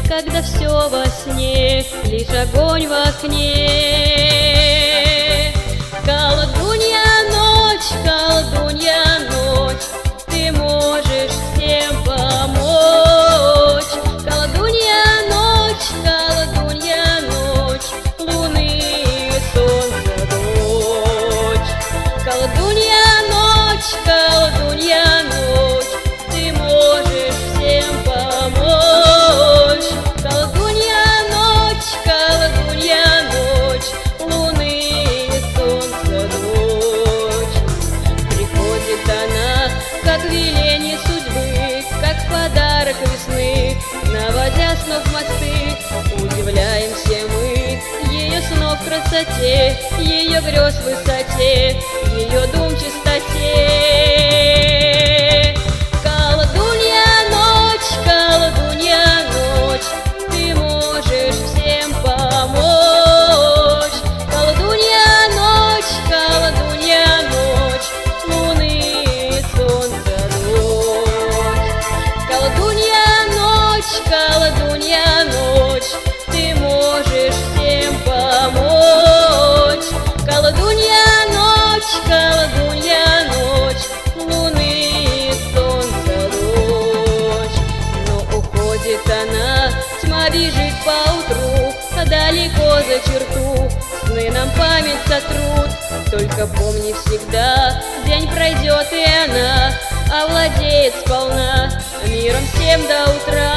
когда все во сне, лишь огонь в окне. Колдунья ночь, ты можешь всем помочь. Колдунья ночь, луны и солнца дочь. Колдунья ночь, ты можешь всем помочь. Колдунья ночь, луны и солнца дочь. Приходит она, как веление судьбы, как подарок весны, наводя с ног мосты. Удивляемся мы ее снов красоте, ее грез высоте, ее дум чистоте. Колдунья ночь, ты можешь всем помочь. Колдунья ночь, луны и солнца дочь. Колдунья ночь, ты можешь всем помочь. Колдунья ночь, луны и солнца дочь. Но уходит она, тьма бежит поутру, далеко за черту, сны нам память сотрут. Только помни всегда, день пройдет, и она овладеет сполна миром всем до утра.